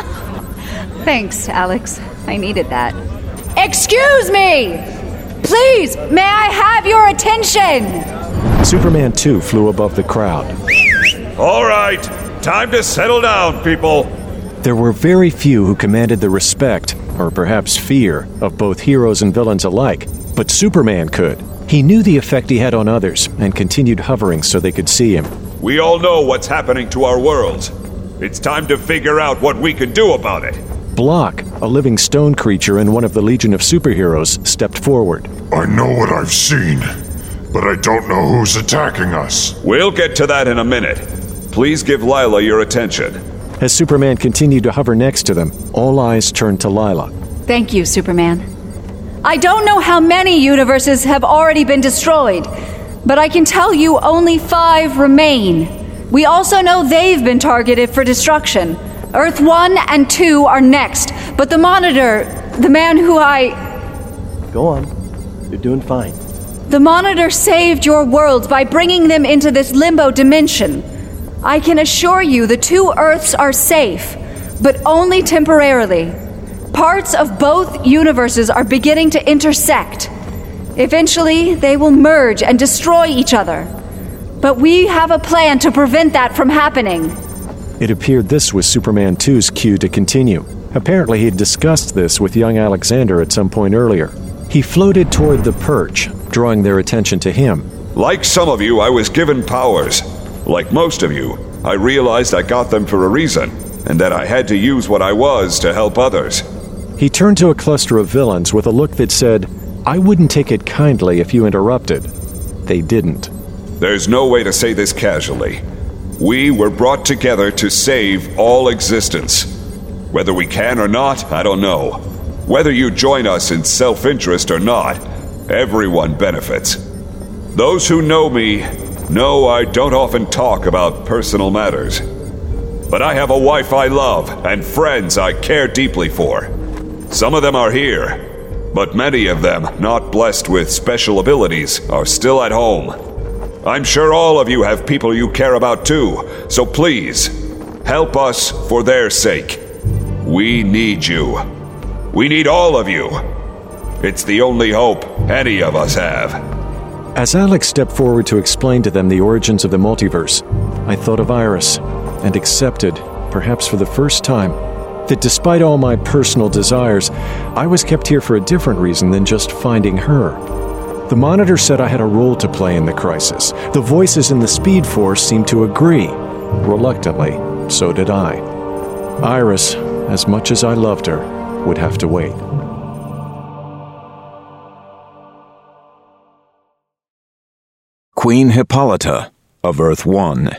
Thanks, Alex. I needed that. Excuse me! Please, may I have your attention? Superman 2 flew above the crowd. All right, time to settle down, people. There were very few who commanded the respect, or perhaps fear, of both heroes and villains alike, but Superman could. He knew the effect he had on others, and continued hovering so they could see him. We all know what's happening to our worlds. It's time to figure out what we can do about it. Block, a living stone creature and one of the Legion of Superheroes, stepped forward. I know what I've seen, but I don't know who's attacking us. We'll get to that in a minute. Please give Lila your attention. As Superman continued to hover next to them, all eyes turned to Lila. Thank you, Superman. I don't know how many universes have already been destroyed, but I can tell you only 5 remain. We also know they've been targeted for destruction. Earth 1 and 2 are next, but the Monitor, the man who Go on. You're doing fine. The Monitor saved your worlds by bringing them into this limbo dimension. I can assure you the 2 Earths are safe, but only temporarily. Parts of both universes are beginning to intersect. Eventually, they will merge and destroy each other. But we have a plan to prevent that from happening. It appeared this was Superman 2's cue to continue. Apparently he had discussed this with young Alexander at some point earlier. He floated toward the perch, drawing their attention to him. Like some of you, I was given powers. Like most of you, I realized I got them for a reason, and that I had to use what I was to help others. He turned to a cluster of villains with a look that said, I wouldn't take it kindly if you interrupted. They didn't. There's no way to say this casually. We were brought together to save all existence. Whether we can or not, I don't know. Whether you join us in self-interest or not, everyone benefits. Those who know me know I don't often talk about personal matters. But I have a wife I love and friends I care deeply for. Some of them are here, but many of them, not blessed with special abilities, are still at home. I'm sure all of you have people you care about too, so please, help us for their sake. We need you. We need all of you. It's the only hope any of us have. As Alex stepped forward to explain to them the origins of the multiverse, I thought of Iris and accepted, perhaps for the first time, that despite all my personal desires, I was kept here for a different reason than just finding her. The Monitor said I had a role to play in the crisis. The voices in the Speed Force seemed to agree. Reluctantly, so did I. Iris, as much as I loved her, would have to wait. Queen Hippolyta of Earth 1.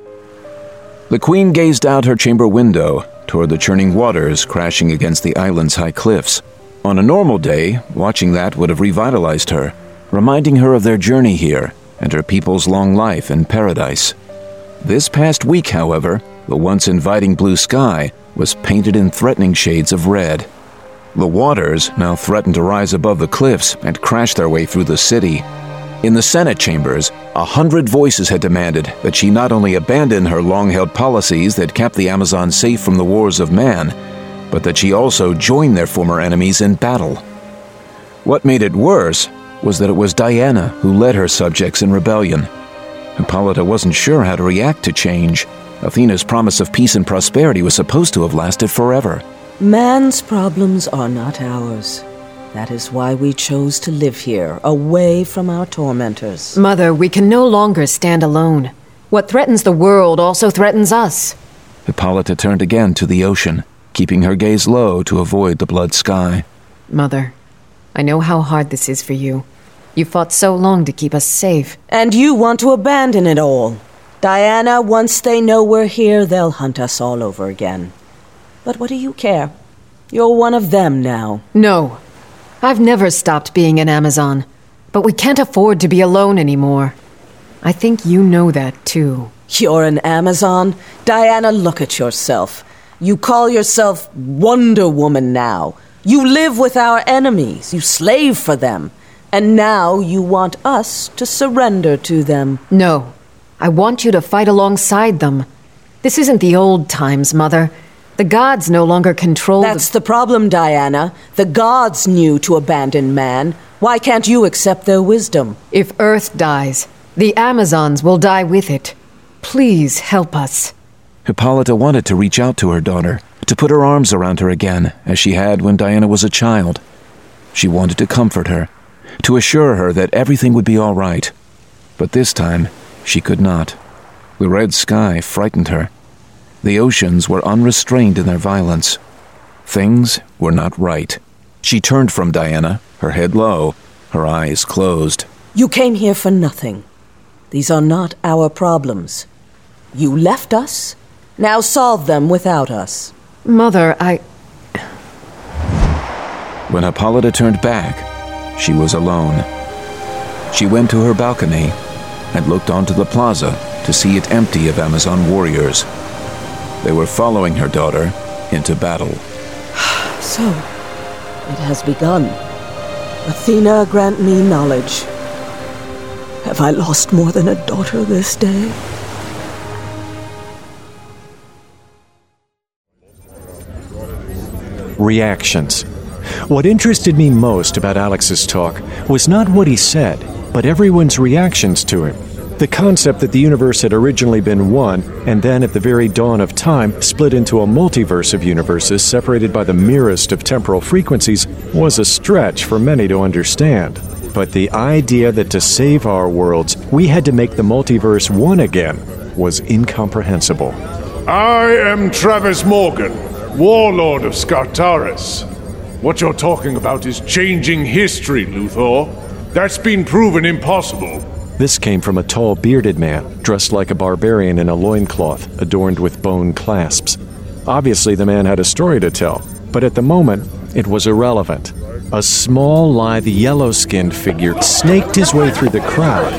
The Queen gazed out her chamber window toward the churning waters crashing against the island's high cliffs. On a normal day, watching that would have revitalized her, reminding her of their journey here and her people's long life in paradise. This past week, however, the once inviting blue sky was painted in threatening shades of red. The waters now threatened to rise above the cliffs and crash their way through the city. In the Senate chambers, 100 voices had demanded that she not only abandon her long-held policies that kept the Amazon safe from the wars of man, but that she also join their former enemies in battle. What made it worse was that it was Diana who led her subjects in rebellion. Hippolyta wasn't sure how to react to change. Athena's promise of peace and prosperity was supposed to have lasted forever. Man's problems are not ours. That is why we chose to live here, away from our tormentors. Mother, we can no longer stand alone. What threatens the world also threatens us. Hippolyta turned again to the ocean, keeping her gaze low to avoid the blood sky. Mother, I know how hard this is for you. You fought so long to keep us safe. And you want to abandon it all. Diana, once they know we're here, they'll hunt us all over again. But what do you care? You're one of them now. No. I've never stopped being an Amazon, but we can't afford to be alone anymore. I think you know that, too. You're an Amazon? Diana, look at yourself. You call yourself Wonder Woman now. You live with our enemies. You slave for them. And now you want us to surrender to them. No. I want you to fight alongside them. This isn't the old times, Mother. The gods no longer control That's the problem, Diana. The gods knew to abandon man. Why can't you accept their wisdom? If Earth dies, the Amazons will die with it. Please help us. Hippolyta wanted to reach out to her daughter, to put her arms around her again, as she had when Diana was a child. She wanted to comfort her, to assure her that everything would be all right. But this time, she could not. The red sky frightened her. The oceans were unrestrained in their violence. Things were not right. She turned from Diana, her head low, her eyes closed. You came here for nothing. These are not our problems. You left us. Now solve them without us. Mother, When Hippolyta turned back, she was alone. She went to her balcony and looked onto the plaza to see it empty of Amazon warriors. They were following her daughter into battle. So, it has begun. Athena, grant me knowledge. Have I lost more than a daughter this day? Reactions. What interested me most about Alex's talk was not what he said, but everyone's reactions to him. The concept that the universe had originally been one, and then at the very dawn of time split into a multiverse of universes separated by the merest of temporal frequencies, was a stretch for many to understand. But the idea that to save our worlds, we had to make the multiverse one again was incomprehensible. I am Travis Morgan, warlord of Skartaris. What you're talking about is changing history, Luthor. That's been proven impossible. This came from a tall, bearded man, dressed like a barbarian in a loincloth, adorned with bone clasps. Obviously, the man had a story to tell, but at the moment, it was irrelevant. A small, lithe, yellow-skinned figure snaked his way through the crowd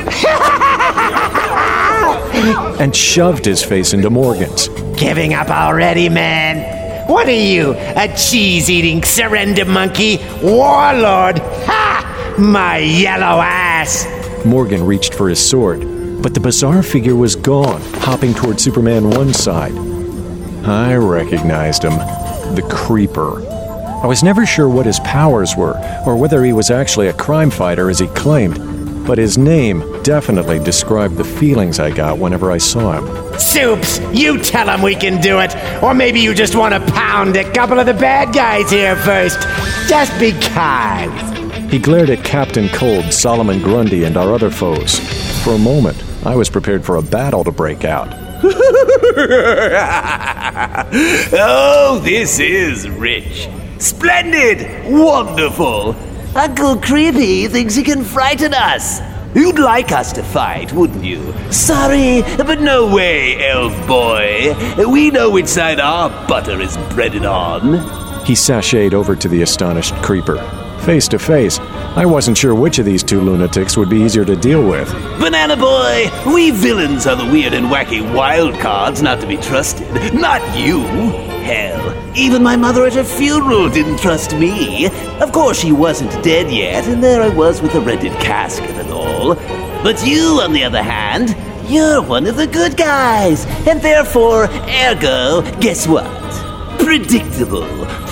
and shoved his face into Morgan's. Giving up already, man? What are you, a cheese-eating surrender monkey? Warlord? Ha! My yellow ass! Morgan reached for his sword, but the bizarre figure was gone, hopping toward Superman one side. I recognized him. The Creeper. I was never sure what his powers were, or whether he was actually a crime fighter as he claimed, but his name definitely described the feelings I got whenever I saw him. Soups, you tell him we can do it, or maybe you just want to pound a couple of the bad guys here first, just because. He glared at Captain Cold, Solomon Grundy, and our other foes. For a moment, I was prepared for a battle to break out. Oh, this is rich. Splendid! Wonderful! Uncle Creepy thinks he can frighten us. You'd like us to fight, wouldn't you? Sorry, but no way, elf boy. We know which side our butter is breaded on. He sashayed over to the astonished creeper. Face to face, I wasn't sure which of these two lunatics would be easier to deal with. Banana boy, we villains are the weird and wacky wild cards not to be trusted. Not you. Hell, even my mother at her funeral didn't trust me. Of course, she wasn't dead yet, and there I was with a rented casket and all. But you, on the other hand, you're one of the good guys, and therefore, ergo, guess what? Predictable.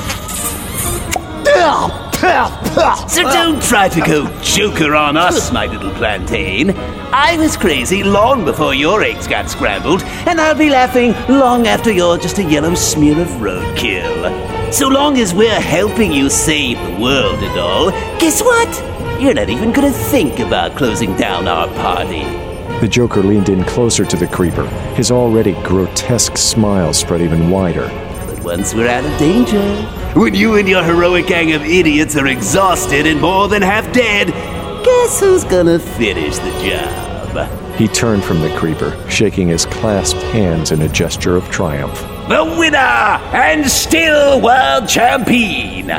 So don't try to go Joker on us, my little plantain. I was crazy long before your eggs got scrambled, and I'll be laughing long after you're just a yellow smear of roadkill. So long as we're helping you save the world and all, guess what? You're not even gonna think about closing down our party. The Joker leaned in closer to the creeper, his already grotesque smile spread even wider. But once we're out of danger, when you and your heroic gang of idiots are exhausted and more than half dead, guess who's gonna finish the job? He turned from the creeper, shaking his clasped hands in a gesture of triumph. The winner and still world champion!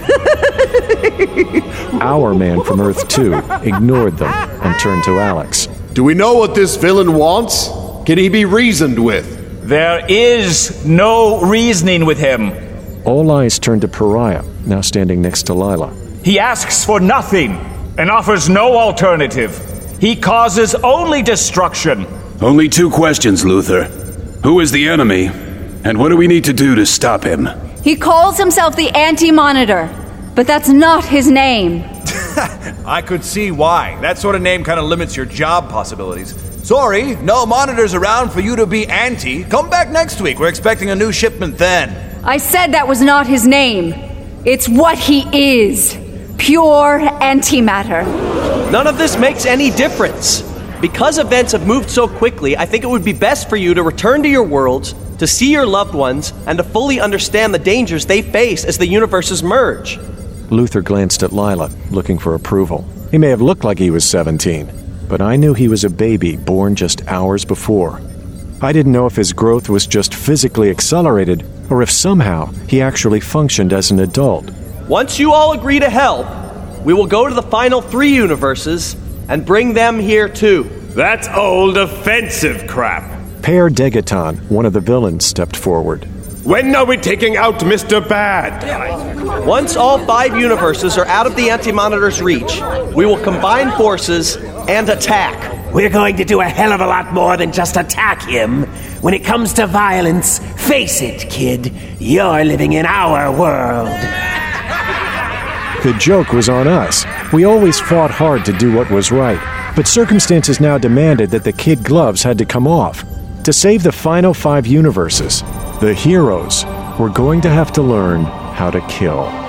Our man from Earth 2 ignored them and turned to Alex. Do we know what this villain wants? Can he be reasoned with? There is no reasoning with him. All eyes turned to Pariah, now standing next to Lila. He asks for nothing and offers no alternative. He causes only destruction. Only 2 questions, Luther. Who is the enemy, and what do we need to do to stop him? He calls himself the Anti-Monitor, but that's not his name. I could see why. That sort of name kind of limits your job possibilities. Sorry, no monitors around for you to be anti. Come back next week. We're expecting a new shipment then. I said that was not his name. It's what he is. Pure antimatter. None of this makes any difference. Because events have moved so quickly, I think it would be best for you to return to your worlds, to see your loved ones, and to fully understand the dangers they face as the universes merge. Luther glanced at Lila, looking for approval. He may have looked like he was 17, but I knew he was a baby born just hours before. I didn't know if his growth was just physically accelerated, or if somehow he actually functioned as an adult. Once you all agree to help, we will go to the final 3 universes and bring them here too. That's old offensive crap. Per Degaton, one of the villains, stepped forward. When are we taking out Mr. Bad? Once all 5 universes are out of the Anti-Monitor's reach, we will combine forces and attack. We're going to do a hell of a lot more than just attack him. When it comes to violence, face it, kid, you're living in our world. The joke was on us. We always fought hard to do what was right, but circumstances now demanded that the kid gloves had to come off. To save the final 5 universes, the heroes were going to have to learn how to kill.